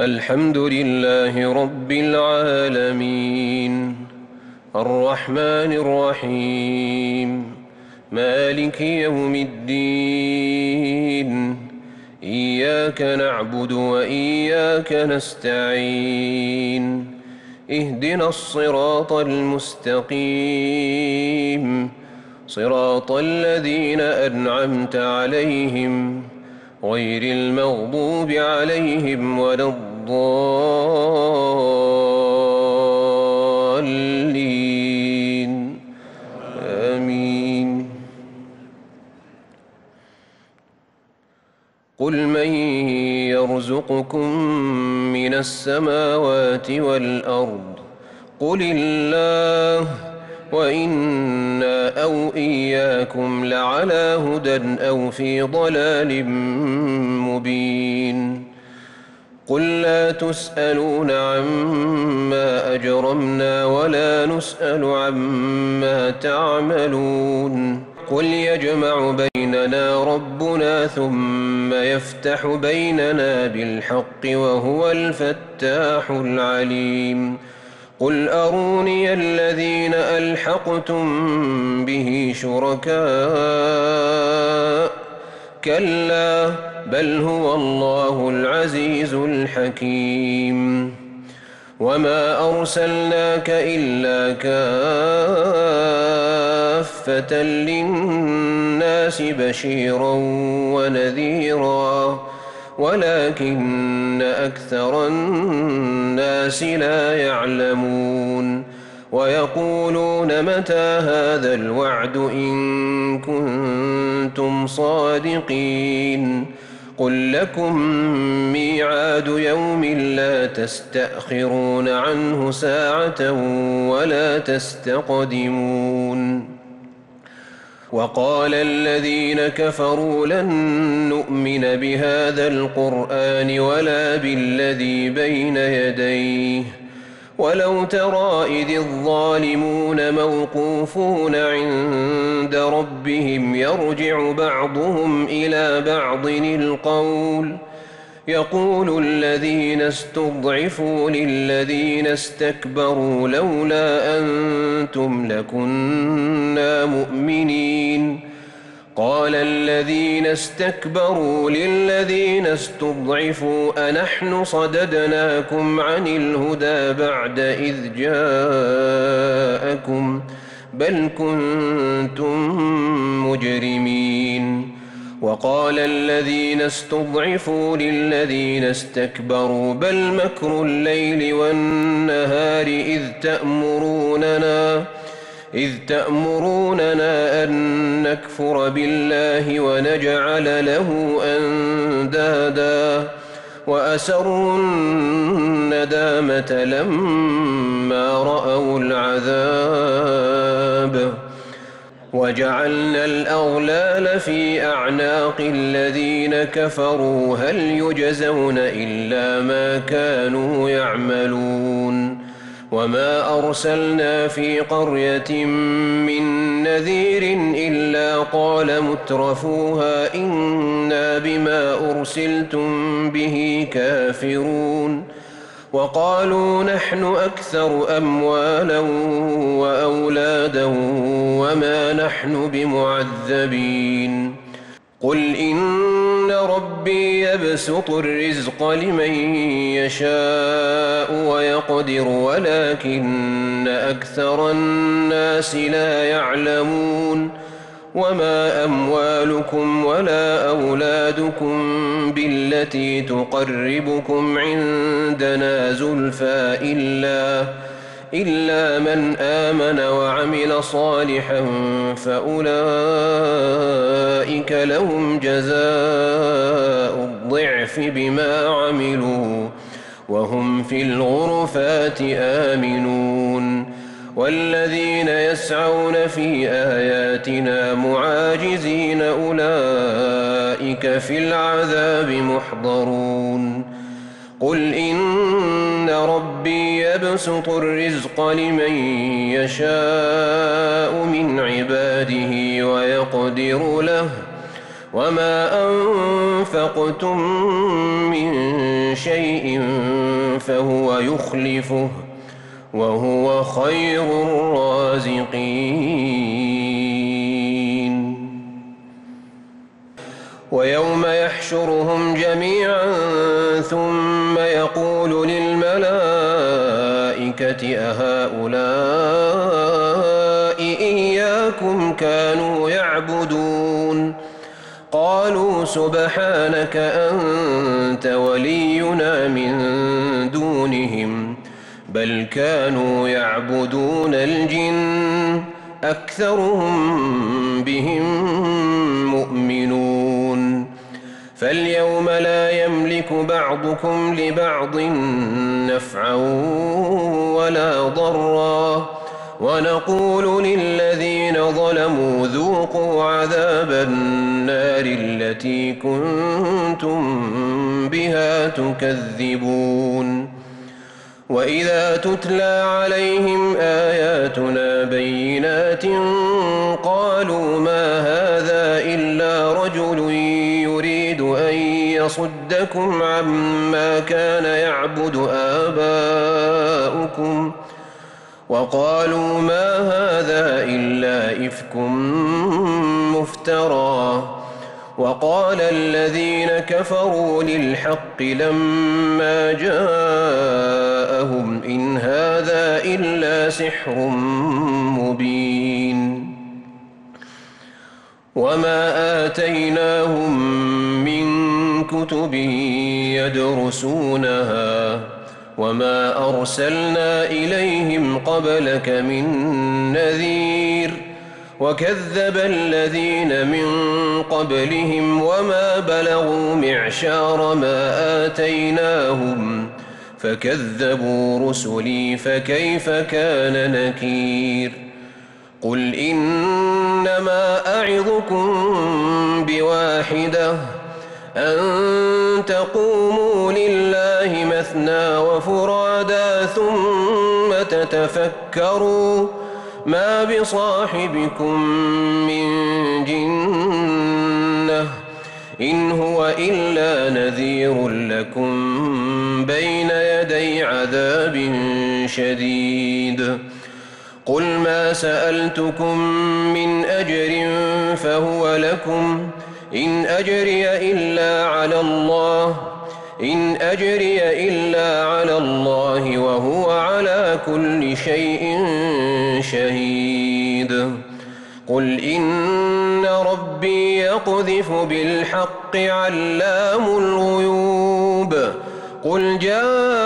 الحمد لله رب العالمين الرحمن الرحيم مالك يوم الدين إياك نعبد وإياك نستعين اهدنا الصراط المستقيم صراط الذين أنعمت عليهم غير المغضوب عليهم ولا الضالين آمين. قل من يرزقكم من السماوات والأرض قل الله وإنا أو إياكم لعلى هدى أو في ضلال مبين. قل لا تسألون عما أجرمنا ولا نسأل عما تعملون. قل يجمع بيننا ربنا ثم يفتح بيننا بالحق وهو الفتاح العليم. قل أروني الذين ألحقتم به شركاء كلا بل هو الله العزيز الحكيم. وما أرسلناك إلا كافة للناس بشيرا ونذيرا ولكن أكثر الناس لا يعلمون. ويقولون متى هذا الوعد إن كنتم صادقين. قل لكم ميعاد يوم لا تستأخرون عنه ساعة ولا تستقدمون. وقال الذين كفروا لن نؤمن بهذا القرآن ولا بالذي بين يديه ولو ترى إذ الظالمون موقوفون عند ربهم يرجع بعضهم إلى بعض القول يقول الذين استضعفوا للذين استكبروا لولا أنتم لكنا مؤمنين. قال الذين استكبروا للذين استضعفوا أنحن صددناكم عن الهدى بعد إذ جاءكم بل كنتم مجرمين. وقال الذين استضعفوا للذين استكبروا بل مكر الليل والنهار إذ تأمروننا أن نكفر بالله ونجعل له أندادا وأسروا الندامة لما رأوا العذاب وجعلنا الأغلال في أعناق الذين كفروا هل يجزون إلا ما كانوا يعملون. وما أرسلنا في قرية من نذير إلا قال مترفوها إنا بما أرسلتم به كافرون. وقالوا نحن أكثر أموالا وأولادا وما نحن بمعذبين. قل إن ربي يبسط الرزق لمن يشاء ويقدر ولكن أكثر الناس لا يعلمون. وما أموالكم ولا أولادكم بالتي تقربكم عندنا زلفى إلا من آمن وعمل صالحا فأولئك لهم جزاء الضعف بما عملوا وهم في الغرفات آمنون. والذين يسعون في آياتنا معاجزين أولئك في العذاب محضرون. قل إن ربي يبسط الرزق لمن يشاء من عباده ويقدر له وما أنفقتم من شيء فهو يخلفه وهو خير الرازقين. ويوم يحشرهم جميعا ثم يقول للملائكة أهؤلاء إياكم كانوا يعبدون؟ قالوا سبحانك أنت ولينا من دونهم بل كانوا يعبدون الجن أكثرهم بهم مؤمنون. فاليوم لا يملك بعضكم لبعض نفعا ولا ضرا ونقول للذين ظلموا ذوقوا عذاب النار التي كنتم بها تكذبون. وإذا تتلى عليهم آياتنا بينات قالوا ما هذا إلا رجل يريد أن يصدكم عما كان يعبد آباؤكم وقالوا ما هذا إلا إفك مفترى. وقال الذين كفروا للحق لما جاءهم إن هذا إلا سحر مبين. وما آتيناهم من كتب يدرسونها وما أرسلنا إليهم قبلك من نذير وكذب الذين من قبلهم وما بلغوا معشار ما آتيناهم فكذبوا رسلي فكيف كان نكير. قل إنما أعظكم بواحدة أن تقوموا لله مثنى وفرادا ثم تتفكروا ما بصاحبكم من جنة إن هو إلا نذير لكم بين يدي عذاب شديد. قل ما سألتكم من أجر فهو لكم إن أجري إلا على الله وهو على كل شيء شهيد. قل إن ربي يقذف بالحق علام الغيوب. قل جاء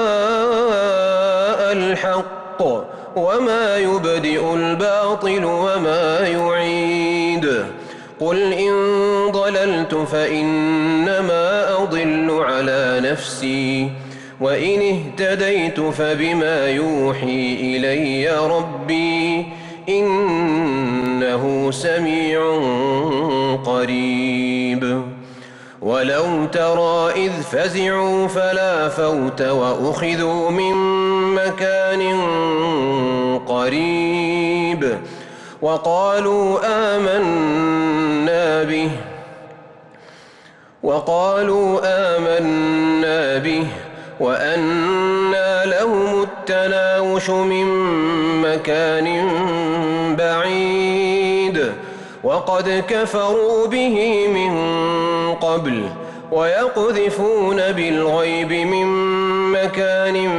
الحق وما يبدئ الباطل وما يعيد. قل إن ضللت فإنما أضل على نفسي وإن اهتديت فبما يوحي إلي ربي إنه سميع قريب. ولو ترى إذ فزعوا فلا فوت وأخذوا من مكان قريب وقالوا آمنا به وأنى لهم التناوش من مكان بعيد وقد كفروا به من قبل ويقذفون بالغيب من مكان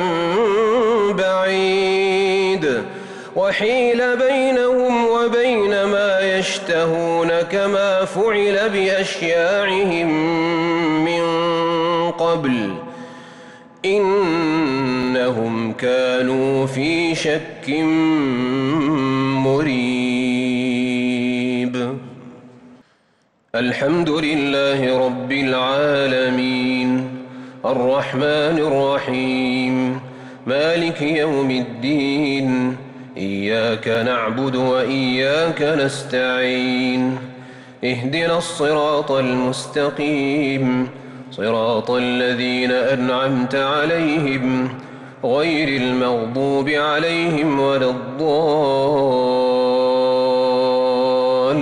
بعيد وحيل بينهم وبين ما يشتهون كما فعل بأشياعهم من قبل إنهم كانوا في شك مريب. الحمد لله رب العالمين الرحمن الرحيم مالك يوم الدين إياك نعبد وإياك نستعين اهدنا الصراط المستقيم صراط الذين أنعمت عليهم غير المغضوب عليهم ولا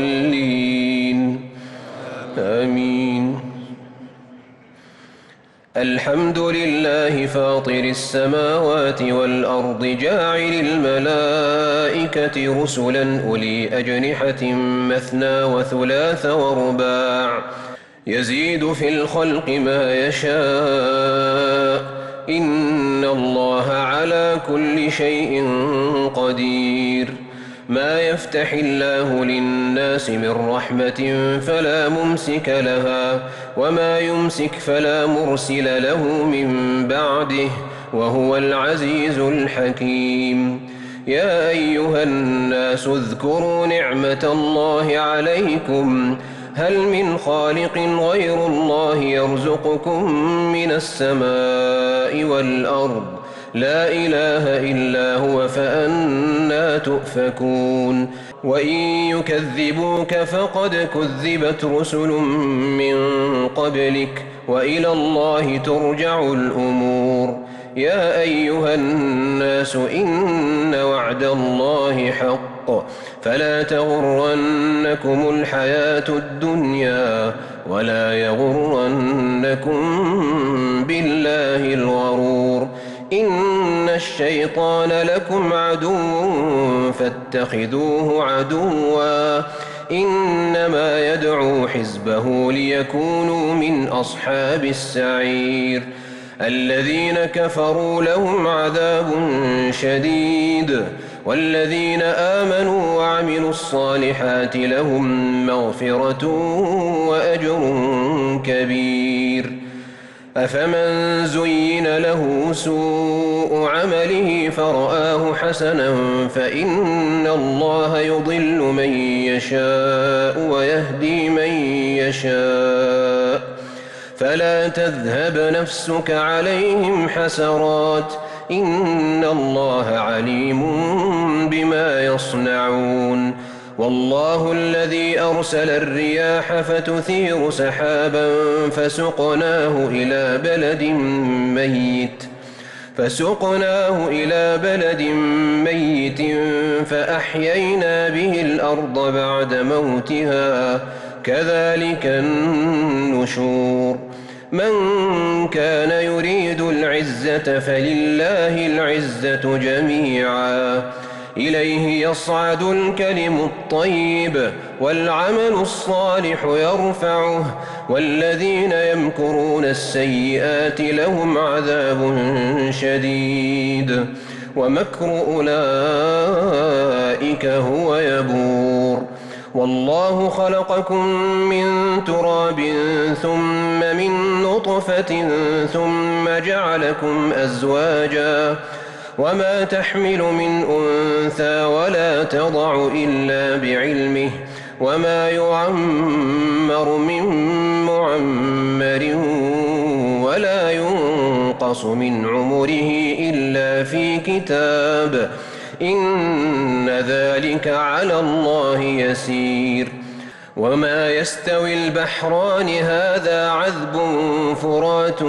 الضالين آمين. الحمد لله فاطر السماوات والأرض جاعل الملائكة رسلا أولي أجنحة مثنى وثلاث ورباع يزيد في الخلق ما يشاء إن الله على كل شيء قدير ما يفتح الله للناس من رحمة فلا ممسك لها وما يمسك فلا مرسل له من بعده وهو العزيز الحكيم يا أيها الناس اذكروا نعمة الله عليكم هل من خالق غير الله يرزقكم من السماء والأرض لا إله إلا هو فأنى تؤفكون وإن يكذبوك فقد كذبت رسل من قبلك وإلى الله ترجع الأمور يا أيها الناس إن وعد الله حق فلا تغرنكم الحياة الدنيا ولا يغرنكم بالله الغرور إن الشيطان لكم عدو فاتخذوه عدوا إنما يدعو حزبه ليكونوا من أصحاب السعير الذين كفروا لهم عذاب شديد والذين آمنوا وعملوا الصالحات لهم مغفرة وأجر كبير أفمن زين له سوء عمله فرآه حسنا فإن الله يضل من يشاء ويهدي من يشاء فلا تذهب نفسك عليهم حسرات إن الله عليم بما يصنعون والله الذي أرسل الرياح فتثير سحابا فسقناه إلى بلد ميت فأحيينا به الأرض بعد موتها كذلك النشور من كان يريد العزة فلله العزة جميعا إليه يصعد الكلم الطيب والعمل الصالح يرفعه والذين يمكرون السيئات لهم عذاب شديد ومكر أولئك هو يبور والله خلقكم من تراب ثم من نطفة ثم جعلكم أزواجا وما تحمل من أنثى ولا تضع إلا بعلمه وما يعمر من معمر ولا ينقص من عمره إلا في كتاب إن ذلك على الله يسير وما يستوي البحران هذا عذب فرات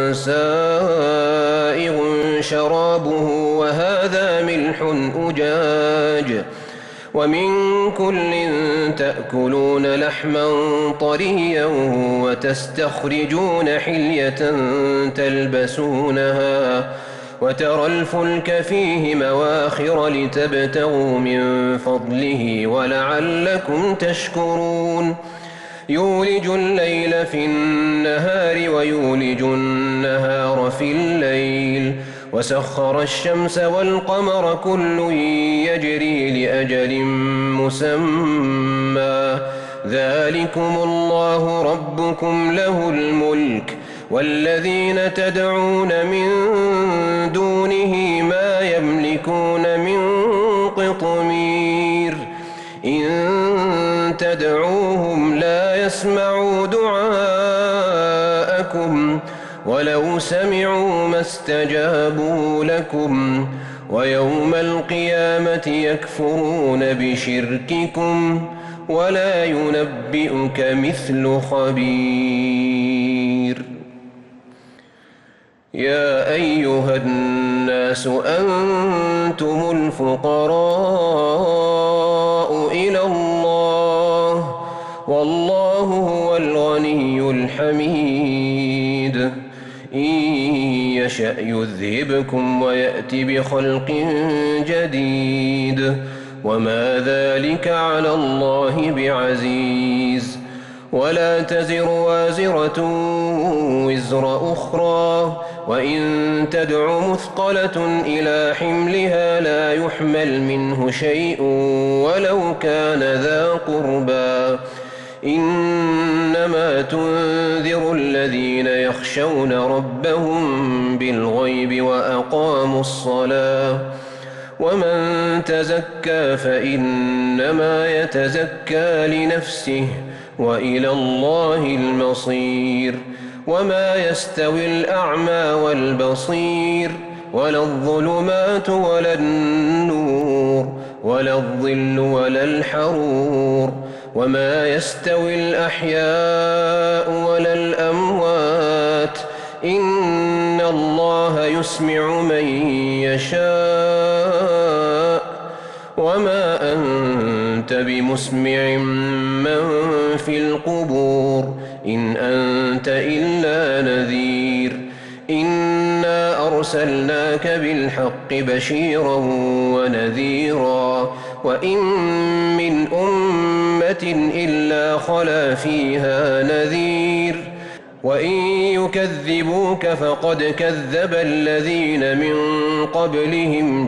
سائغ شرابه وهذا ملح أجاج ومن كل تأكلون لحما طريا وتستخرجون حلية تلبسونها وترى الفلك فيه مواخر لتبتغوا من فضله ولعلكم تشكرون يولج الليل في النهار ويولج النهار في الليل وسخر الشمس والقمر كل يجري لأجل مسمى ذلكم الله ربكم له الملك والذين تدعون من دونه ما يملكون من قطمير إن تدعوهم لا يسمعوا دعاءكم ولو سمعوا ما استجابوا لكم ويوم القيامة يكفرون بشرككم ولا ينبئك مثل خبير يا أيها الناس أنتم الفقراء إلى الله والله هو الغني الحميد إن يشأ يذهبكم ويأت بخلق جديد وما ذلك على الله بعزيز. ولا تزر وازرة وزر أخرى وإن تدع مثقلة إلى حملها لا يحمل منه شيء ولو كان ذا قربى إنما تنذر الذين يخشون ربهم بالغيب وأقاموا الصلاة ومن تزكى فإنما يتزكى لنفسه وإلى الله المصير. وما يستوي الأعمى والبصير ولا الظلمات ولا النور ولا الظل ولا الحرور وما يستوي الأحياء ولا الأموات إن الله يسمع من يشاء وما أنت بمسمع من في القبور إن أنت إلا نذير. إنا أرسلناك بالحق بشيرا ونذيرا وإن من أمة إلا خلا فيها نذير وإن يكذبوك فقد كذب الذين من قبلهم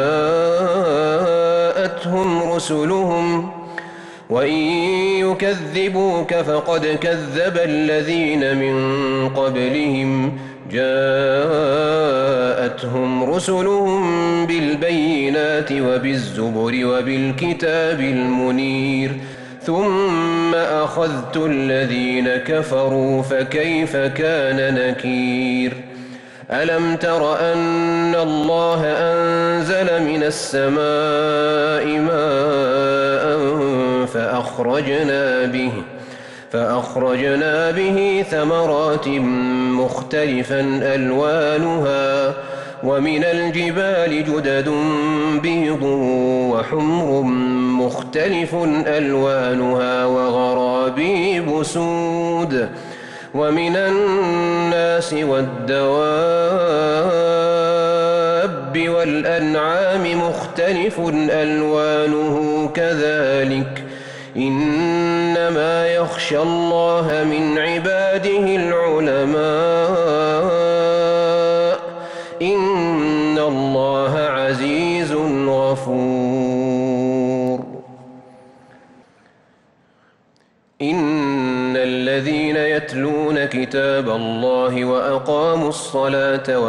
جاءتهم رسلهم بالبينات وبالزبر وبالكتاب المنير ثم أخذت الذين كفروا فكيف كان نكير. ألم تر أن الله أنزل من السماء ماء فأخرجنا به ثمرات مختلفا ألوانها ومن الجبال جدد بيض وحمر مختلف ألوانها وغرابيب سود ومن الناس والدواب والأنعام مختلف ألوانه كذلك إنما يخشى الله من عباده العلماء إن الله عزيز غفور. إن الذين يتلون كتاب الله وأقاموا الصلاة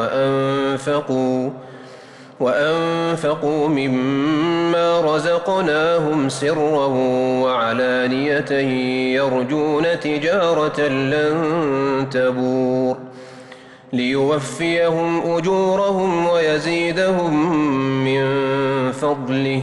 وأنفقوا مما رزقناهم سرا وعلانية يرجون تجارة لن تبور ليوفيهم أجورهم ويزيدهم من فضله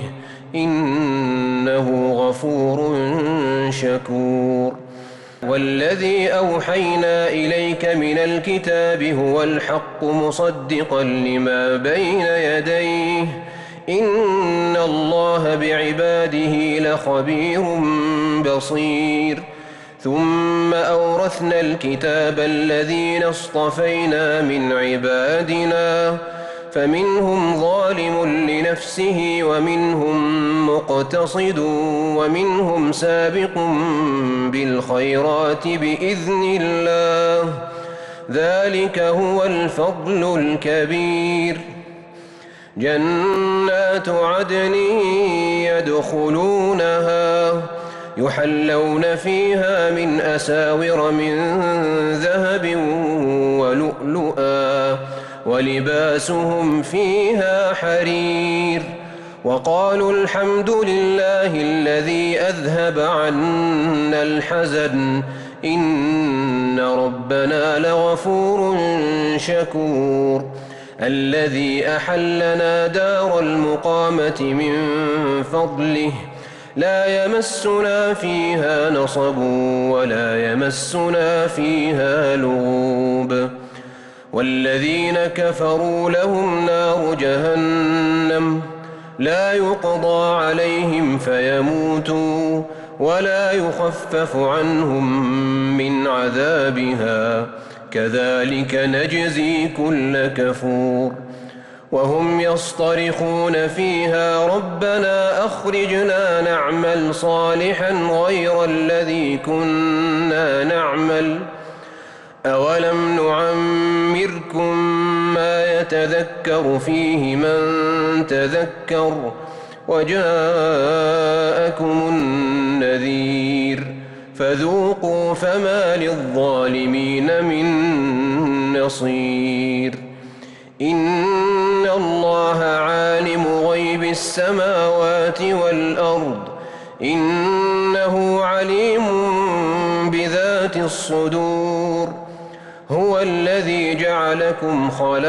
إنه غفور شكور. والذي أوحينا إليك من الكتاب هو الحق مصدقا لما بين يديه إن الله بعباده لخبير بصير. ثم أورثنا الكتاب الذين اصطفينا من عبادنا فمنهم ظالم لنفسه ومنهم مقتصد ومنهم سابق بالخيرات بإذن الله ذلك هو الفضل الكبير. جنات عدن يدخلونها يحلون فيها من أساور من ذهب ولؤلؤا ولباسهم فيها حرير وقالوا الحمد لله الذي أذهب عنا الحزن إن ربنا لغفور شكور. الذي أحلنا دار المقامة من فضله لا يمسنا فيها نصب ولا يمسنا فيها لغوب. والذين كفروا لهم نار جهنم لا يقضى عليهم فيموتوا ولا يخفف عنهم من عذابها كذلك نجزي كل كفور وهم يصطرخون فيها ربنا أخرجنا نعمل صالحا غير الذي كنا نعمل أولم نعمركم ما يتذكر فيه من تذكر وجاءكم النذير فذوقوا فما للظالمين من نصير إن الله عالم غيب السماوات والأرض إنه عليم بذات الصدور هو الذي جعلكم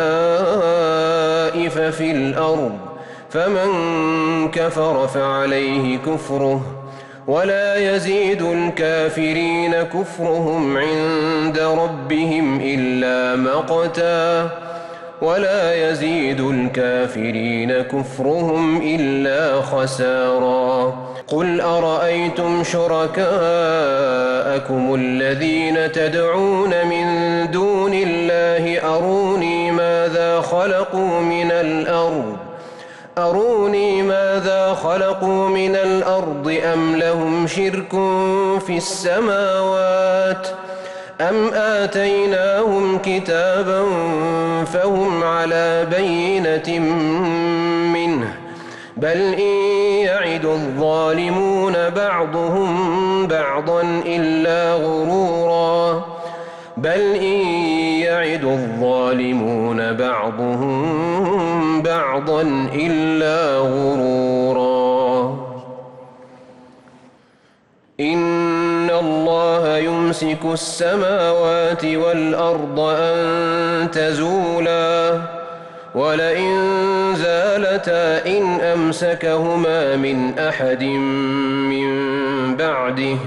خلائف في الأرض فمن كفر فعليه كفره ولا يزيد الكافرين كفرهم عند ربهم إلا مقتا ولا يزيد الكافرين كفرهم إلا خسارا قل أرأيتم شركاءكم الذين تدعون من دون الله أروني ماذا خلقوا من الأرض أم لهم شرك في السماوات أم آتيناهم كتابا فهم على بينة منه بل إن يعد الظالمون بعضهم بعضا إلا غرورا إن الله يمسك السماوات والأرض أن تزولا ولئن زالتا إن أمسكهما من أحد من بعده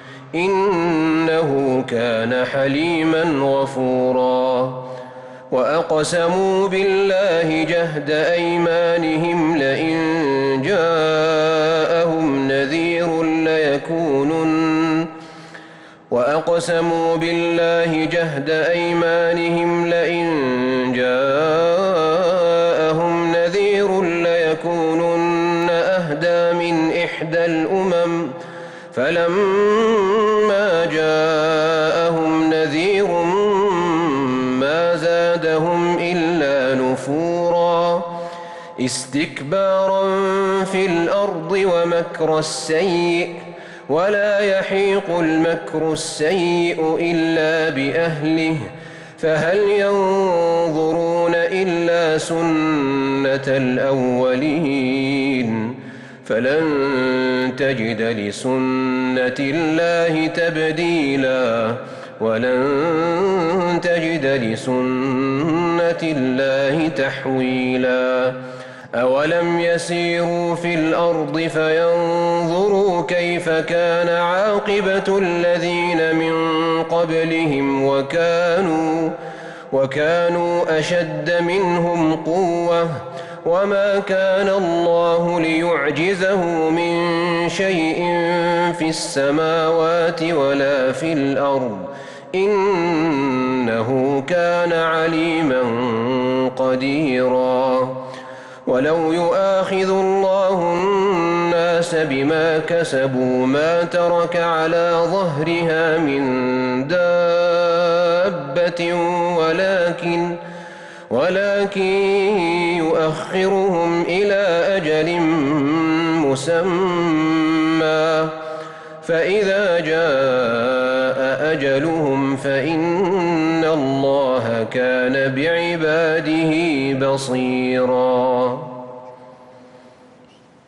إنه كان حليما غفورا وأقسموا بالله جهد أيمانهم لئن جاءهم نذير ليكونن أهدى من إحدى الأمم فلما جاءهم نذير ما زادهم إلا نفورا استكبارا في الأرض ومكر السيء ولا يحيق المكر السيء إلا بأهله فهل ينظرون إلا سنة الأولين فلن تجد لسنة الله تبديلا ولن تجد لسنة الله تحويلا أولم يسيروا في الأرض فينظروا كيف كان عاقبة الذين من قبلهم وكانوا أشد منهم قوة وما كان الله ليعجزه من شيء في السماوات ولا في الأرض إنه كان عليما قديرا ولو يؤاخذ الله الناس بما كسبوا ما ترك على ظهرها من دابة ولكن يؤخرهم إلى أجل مسمى فإذا جاء أجلهم فإن الله كان بعباده بصيراً